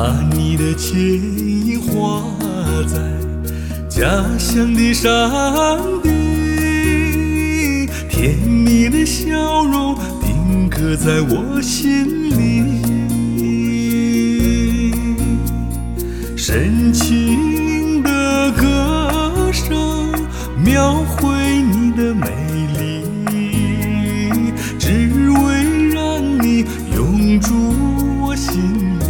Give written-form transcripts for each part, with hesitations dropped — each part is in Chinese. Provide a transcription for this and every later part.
把你的剪影画在家乡的山顶，甜蜜的笑容定格在我心里，深情的歌声描绘你的美丽，只为让你永驻我心里。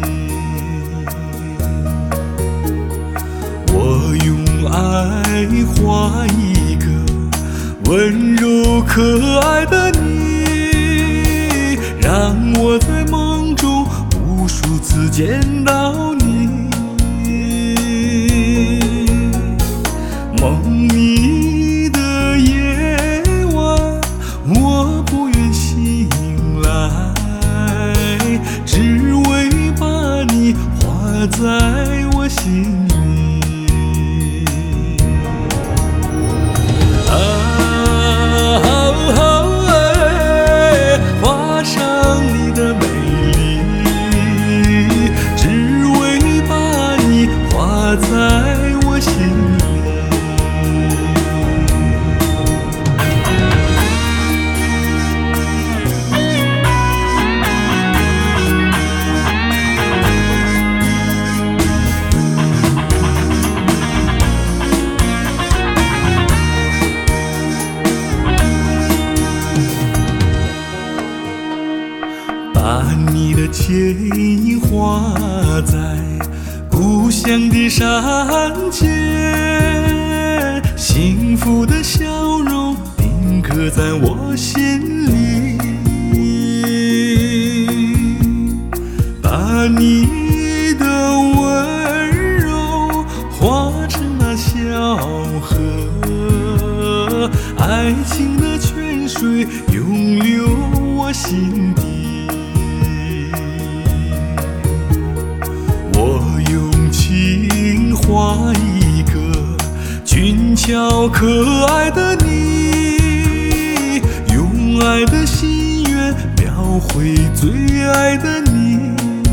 我用爱画一个温柔可爱的你，让我在梦中无数次见到你。梦里的夜晚，我不愿醒来，只为把你画在我心里。画上你的美丽，只为把你画在我心里。把你的剪影画在故乡的山间，幸福的笑容定格在我心里。把你的温柔化成那小河，爱情的泉水永流我心底。我用情画一个俊俏可爱的你，用爱的心愿描绘最爱的你。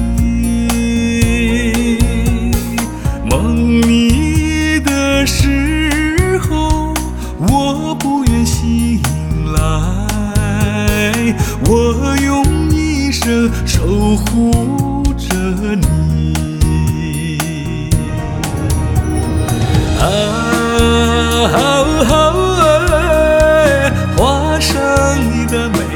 梦里的时候，我不愿醒来，我用一生守护着你。画上你的美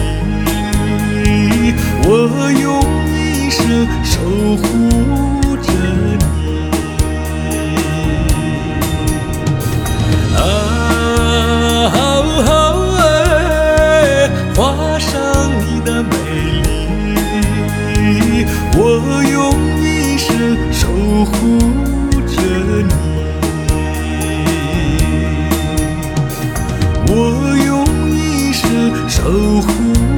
丽，我用一生守护着你。画上你的美丽，我用一生守护着你。我用一生守护。